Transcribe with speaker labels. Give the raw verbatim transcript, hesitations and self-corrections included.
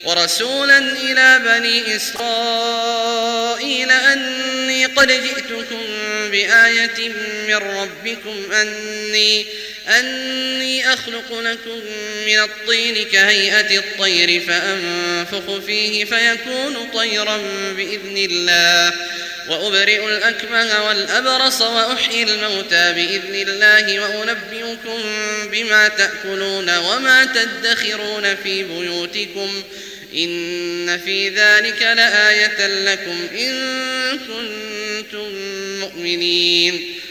Speaker 1: ورسولا إلى بني إسرائيل أني قد جئتكم بآية من ربكم أني, أني أخلق لكم من الطين كهيئة الطير فأنفخ فيه فيكون طيرا بإذن الله وأبرئ الأكمه والأبرص وأحيي الموتى بإذن الله وأنبئكم بما تأكلون وما تدخرون في بيوتكم إن في ذلك لآية لكم إن كنتم مؤمنين